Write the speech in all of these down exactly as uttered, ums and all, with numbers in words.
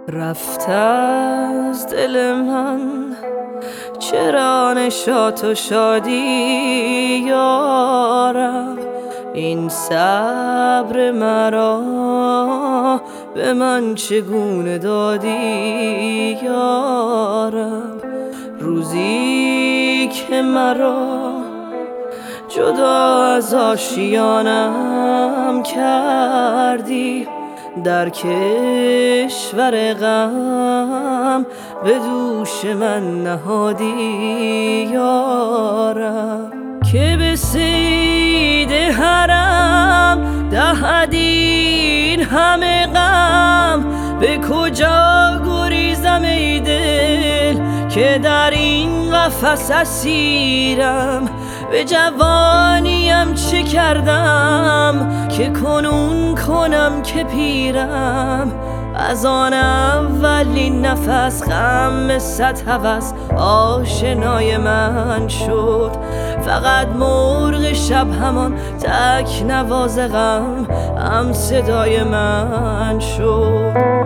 رفت از دل من چرا نشاط و شادی یارم، این صبر مرا به من چگونه دادی یارم. روزی که مرا جدا از آشیانم کردی، در کشور غم به دوش من نهادی یارم. که به صید حرم دهد این همه غم، به کجا گریزم ای دل که در این قفس اسیرم. به جوانیم چه کردم که کنون کنم که پیرم. از آن اولین نفس غم صد هوس آشنای من شد، فقط مرغ شب همان تک نواز غم هم صدای من شد.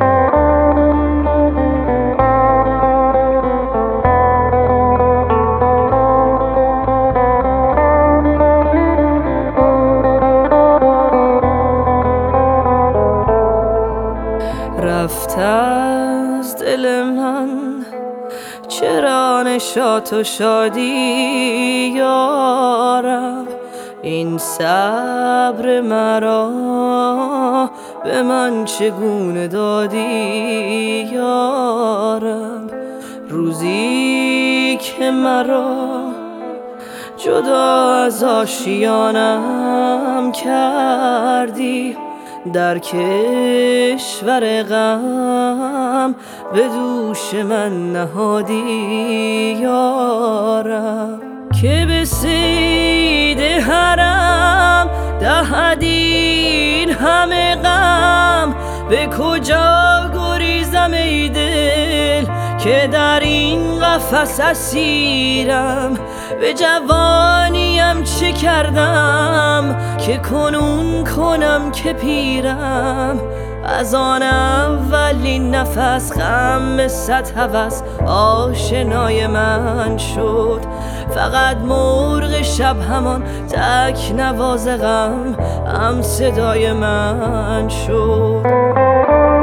رفت از دل من چرا نشاط و شادی یارم، این صبر مرا به من چگونه دادی یارم. روزی که مرا جدا از آشیانم کردی، در کشور غم به دوش من نهادی یارم. که به صید حرم دهد این همه غم، به کجا گریزم ای دل که در این قفس اسیرم. به جوانیم چه کردم که کنون کنم که پیرم. از آن اولین نفس غم صد هوس آشنای من شد، فقط مرغ شب همان تک نواز غم هم صدای من شد.